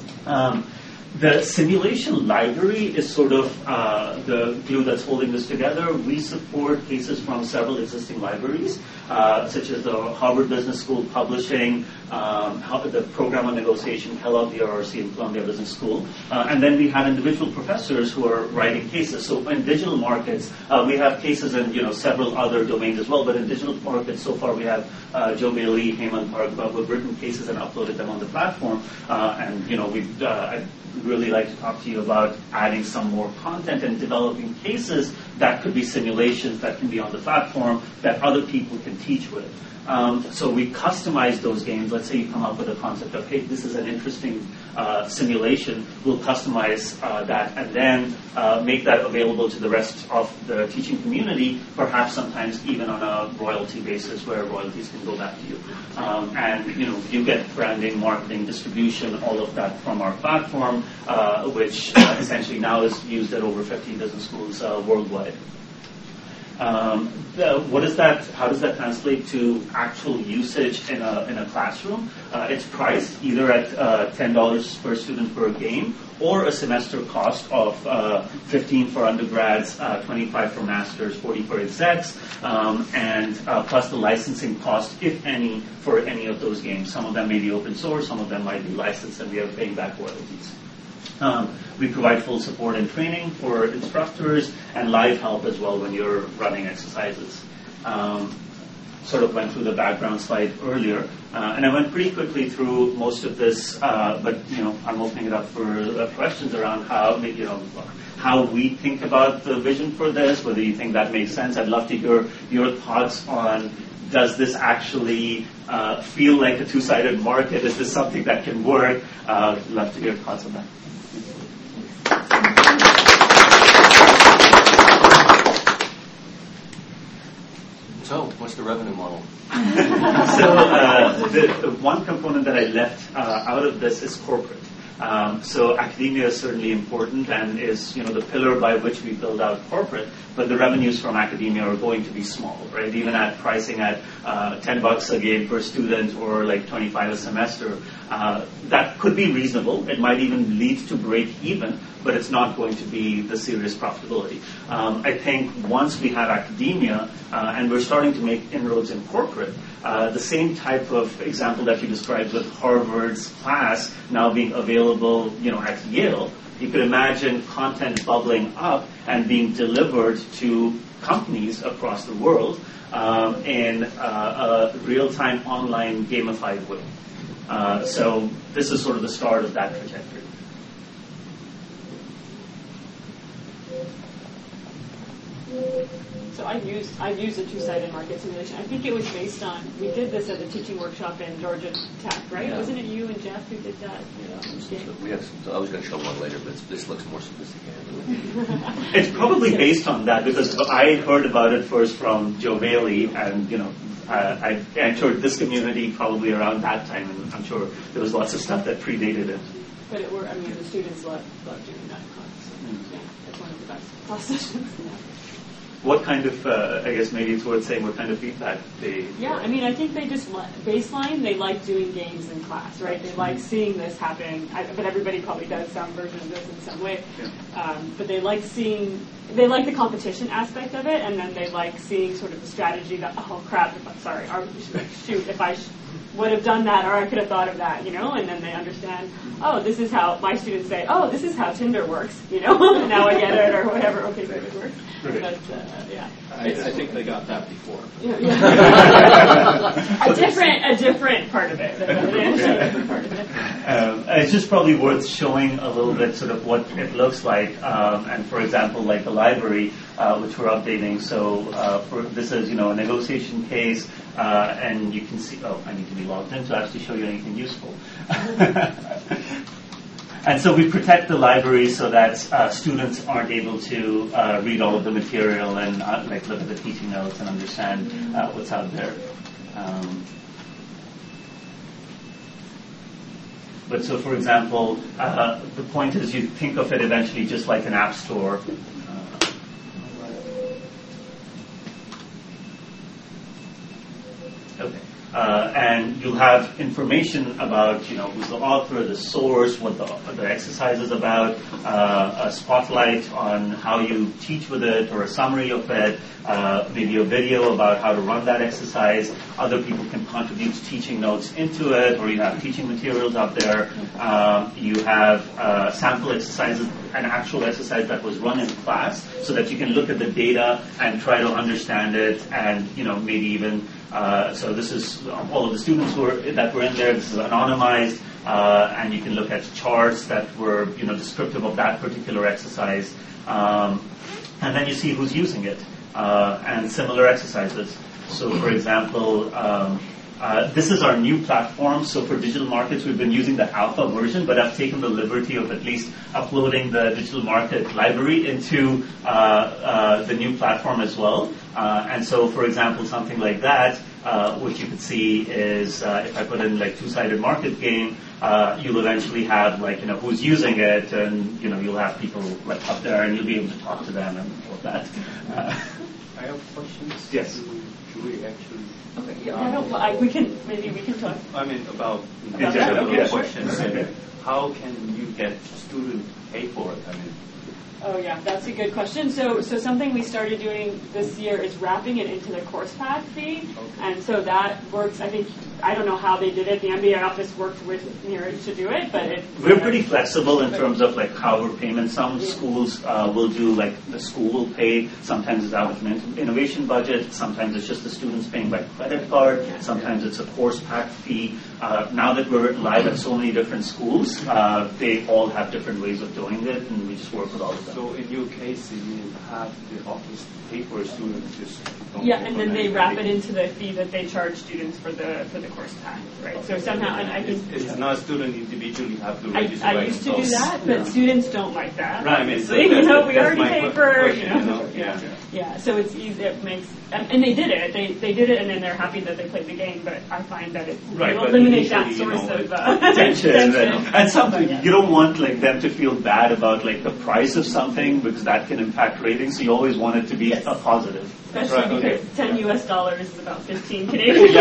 Um, The simulation library is sort of uh, the glue that's holding this together. We support cases from several existing libraries, uh, such as the Harvard Business School Publishing, um, the Program on Negotiation, Kellogg, the R R C, and Columbia Business School. Uh, and then we have individual professors who are writing cases. So in digital markets, uh, we have cases in you know several other domains as well. But in digital markets, so far we have uh, Joe Bailey, Hemant Bhargava, who've written cases and uploaded them on the platform. Uh, and you know we've uh, really like to talk to you about adding some more content and developing cases that could be simulations that can be on the platform that other people can teach with. Um, so we customize those games. Let's say you come up with a concept of, hey, this is an interesting uh, simulation. We'll customize uh, that and then uh, make that available to the rest of the teaching community, perhaps sometimes even on a royalty basis where royalties can go back to you. Um, and, you know, you get branding, marketing, distribution, all of that from our platform, uh, which uh, essentially now is used at over fifty business schools uh, worldwide. Um, the, what is that? How does that translate to actual usage in a in a classroom? Uh, it's priced either at uh, ten dollars per student per game, or a semester cost of uh, fifteen for undergrads, uh, twenty-five for masters, forty for execs, um, and uh, plus the licensing cost, if any, for any of those games. Some of them may be open source, some of them might be licensed, and we are paying back royalties. Um, we provide full support and training for instructors and live help as well when you're running exercises. Um, sort of went through the background slide earlier, uh, and I went pretty quickly through most of this, uh, but you know I'm opening it up for uh, questions around how you know how we think about the vision for this, whether you think that makes sense. I'd love to hear your thoughts on, does this actually uh, feel like a two-sided market? Is this something that can work? Uh, I'd love to hear your thoughts on that. So, what's the revenue model? so, uh, the, the one component that I left uh, out of this is corporate. Um, so academia is certainly important and is, you know, the pillar by which we build out corporate, but the revenues from academia are going to be small, right? Even at pricing at uh, ten bucks a game per student or like twenty-five a semester, uh, that could be reasonable. It might even lead to break even, but it's not going to be the serious profitability. Um, I think once we have academia, uh, and we're starting to make inroads in corporate, uh, the same type of example that you described with Harvard's class now being available, you know, at Yale, you could imagine content bubbling up and being delivered to companies across the world um, in uh, a real-time online gamified way. Uh, so this is sort of the start of that trajectory. So I've used I've used a two-sided market simulation. I think it was based on, we did this at the teaching workshop in Georgia Tech, right? Yeah. Wasn't it you and Jeff who did that? Yeah. We have some, I was going to show one later, but it's, this looks more sophisticated. It's probably based on that because I heard about it first from Joe Bailey, and you know, uh, I entered this community probably around that time, and I'm sure there was lots of stuff that predated it. But it were, I mean, the students love, love doing that class. So, mm. yeah, that's one of the best class sessions. Yeah. What kind of, uh, I guess maybe it's worth saying what kind of feedback they... Yeah, I mean, I think they just, baseline, they like doing games in class, right? They like seeing this happen, I, but everybody probably does some version of this in some way. Yeah. Um, but they like seeing, they like the competition aspect of it, and then they like seeing sort of the strategy that, oh crap, if I, sorry, or, shoot, if I sh- would have done that, or I could have thought of that, you know, and then they understand, oh, this is how, my students say, oh, this is how Tinder works, you know, now I get it, or whatever, okay, so it works. Right. But, uh, yeah. I, I think they got that before. Yeah, yeah. a different, a different part of it. A different part of it. Um, it's just probably worth showing a little bit sort of what it looks like. Um, and for example, like the library, uh, which we're updating. So uh, for, this is, you know, a negotiation case, uh, and you can see. Oh, I need to be logged in to actually show you anything useful. And so we protect the library so that uh, students aren't able to uh, read all of the material and uh, like look at the teaching notes and understand uh, what's out there. Um, but so, for example, uh, the point is you think of it eventually just like an app store. Uh, okay. Uh, and you'll have information about, you know, who's the author, the source, what the, the exercise is about, uh, a spotlight on how you teach with it, or a summary of it, uh, maybe a video about how to run that exercise. Other people can contribute teaching notes into it, or you have teaching materials out there. Um, you have uh, sample exercises, an actual exercise that was run in class, so that you can look at the data and try to understand it, and, you know, maybe even Uh, so this is all of the students who are, that were in there. This is anonymized, uh, and you can look at charts that were, you know, descriptive of that particular exercise. Um, and then you see who's using it, uh, and similar exercises. So, for example, um, uh, this is our new platform. So for digital markets, we've been using the alpha version, but I've taken the liberty of at least uploading the digital market library into uh, uh, the new platform as well. Uh, and so, for example, something like that, uh, what you could see is uh, if I put in like two-sided market game, uh, you'll eventually have like, you know, who's using it, and, you know, you'll have people like up there, and you'll be able to talk to them and all of that. Uh, I have questions. Yes. Should we actually? Okay, yeah, I don't, I, we can, maybe we can talk. I mean, about, About that? general Okay. questions. How can you get students pay for it? I mean, Oh yeah, that's a good question. So, so something we started doing this year is wrapping it into the course pack fee, okay. and so that works. I think I don't know how they did it. The M B A office worked with Neeraj to do it, but it. We're pretty flexible in terms of like how we're payment. Some Yeah. schools uh, will do like the school will pay. Sometimes it's out of an innovation budget. Sometimes it's just the students paying by credit card. Sometimes it's a course pack fee. Uh, now that we're live at so many different schools, uh, they all have different ways of doing it, and we just work with all of them. so in your case, you have the office pay for a student, just don't Yeah, pay and for then they anything. wrap it into the fee that they charge students for the for the course time, right? So somehow, and I think it's not a student individually have to I, register. I used to do that, but yeah. students don't like that. Right, I mean, so you know, we already paid for, question, you know, you know? Yeah. Yeah. yeah. So it's easy. It makes, and, and they did it. They they did it, and then they're happy that they played the game. But I find that it right, will eliminate that you source know, of uh, tension. tension. And something yeah. you don't want like them to feel bad about like the price of something because that can impact ratings. So you always want it to be yes. a positive. Especially right, because okay. ten U S dollars is about fifteen Canadian dollars.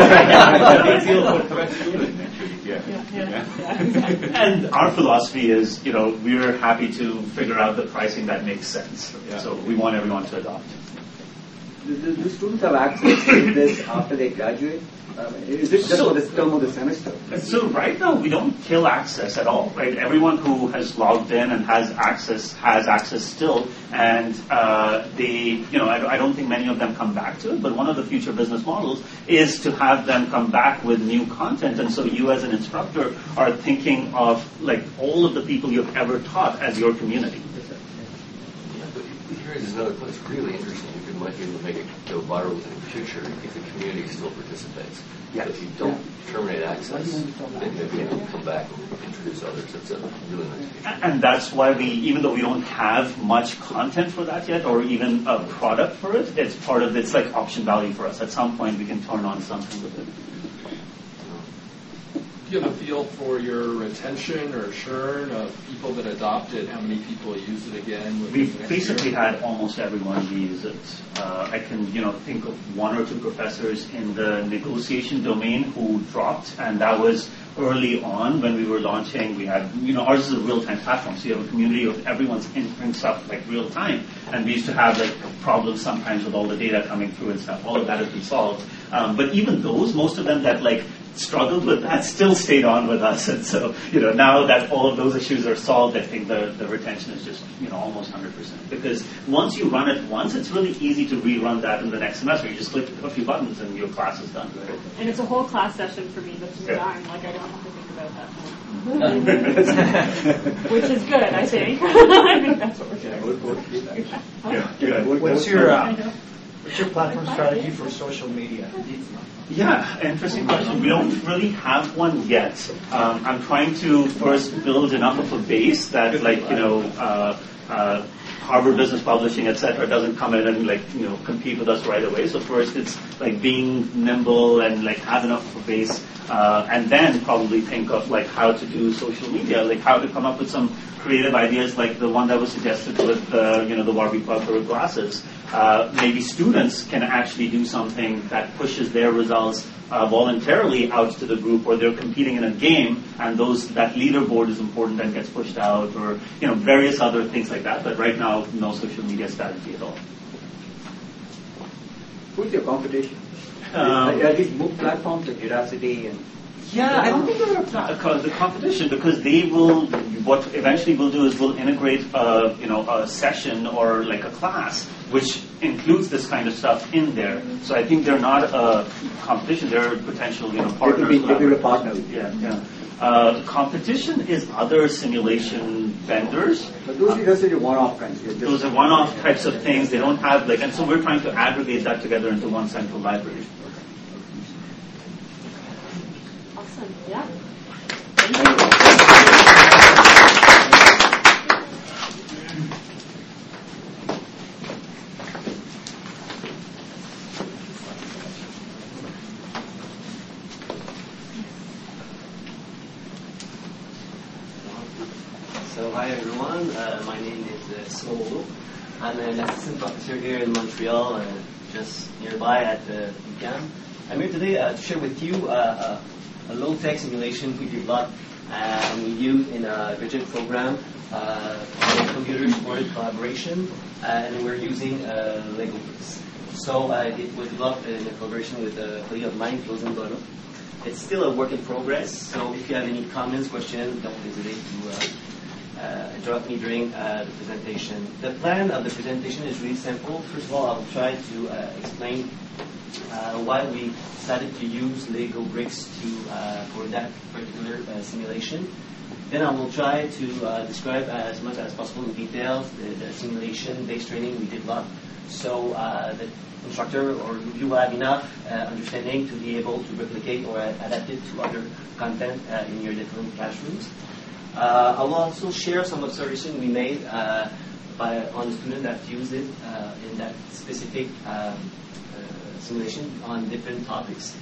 Yeah, yeah, yeah, yeah, exactly. And our philosophy is, you know, we're happy to figure out the pricing that makes sense. Yeah. So we want everyone to adopt. Do, do, do students have access to this after they graduate? Um, is it just so, for the term of the semester? So right now we don't kill access at all, right? Everyone who has logged in and has access has access still, and uh, they, you know, I, I don't think many of them come back to it. But one of the future business models is to have them come back with new content, and so you as an instructor are thinking of like all of the people you've ever taught as your community. Yeah, but here is another place really interesting. You might be able to make it go viral in the future if the community still participates. Yes. But if you don't terminate access, then maybe you can come back and introduce others. That's a really nice feature. And that's why we, even though we don't have much content for that yet, or even a product for it, it's part of, it's like option value for us. At some point we can turn on something with it. Do you have a feel for your retention or churn of people that adopt it? How many people use it again? We've basically year? had almost everyone use it. Uh, I can, you know, think of one or two professors in the negotiation domain who dropped, and that was early on when we were launching. We had, you know, ours is a real-time platform, so you have a community of everyone's entering stuff like real time, and we used to have like problems sometimes with all the data coming through and stuff. All of that has been solved. Um, but even those, most of them that like struggled with that still stayed on with us. And so, you know, now that all of those issues are solved, I think the, the retention is just, you know, almost one hundred percent. Because once you run it once, it's really easy to rerun that in the next semester. You just click a few buttons and your class is done. Right? And it's a whole class session for me that's yeah. done. Like, I don't have to think about that. Which is good, I think. I think that's what we're doing. Yeah, good. What's your, uh, what's your platform strategy for social media? Yeah, interesting question. We don't really have one yet. Um, I'm trying to first build enough of a base that, like, you know, uh, uh, Harvard Business Publishing, et cetera, doesn't come in and, like, you know, compete with us right away. So first it's, like, being nimble and, like, have enough of a base, uh, and then probably think of, like, how to do social media, like how to come up with some creative ideas like the one that was suggested with, uh, you know, the Warby Parker glasses. Uh, maybe students can actually do something that pushes their results uh, voluntarily out to the group, or they're competing in a game and those that leaderboard is important and gets pushed out, or, you know, various other things like that. But right now, no social media strategy at all. Who's your competition? Um, are these MOOC platforms like Udacity and? Yeah, I don't think they're a, the competition, because they will, what eventually we'll do is we'll integrate a, you know, a session or like a class which includes this kind of stuff in there. So I think they're not a competition, they're potential, you know, partners. They will be a partner. Yeah, yeah. Uh, competition is other simulation vendors. But those are just one-off kinds. Those are one-off types of things. They don't have like, and so we're trying to aggregate that together into one central library. Awesome. Yeah. So hi everyone, uh, my name is uh, Solo. I'm an assistant professor here in Montreal, uh, just nearby at uh, U Q A M. I'm here today uh, to share with you uh, a, a low-tech simulation we developed uh, and we use in a Virgin program uh, for computer-supported collaboration, uh, and we're using uh, Lego bricks. So uh, it was developed in a collaboration with a colleague of mine, Closen Bono. It's still a work in progress, so if you have any comments, questions, don't hesitate to uh, Uh, interrupt me during uh, the presentation. The plan of the presentation is really simple. First of all, I will try to uh, explain uh, why we decided to use Lego bricks to uh, for that particular uh, simulation. Then I will try to uh, describe as much as possible in detail the, the simulation-based training we developed so uh, the instructor or you will have enough uh, understanding to be able to replicate or adapt it to other content uh, in your different classrooms. Uh, I will also share some observation we made uh, by on the student that used it uh, in that specific um, uh, simulation on different topics.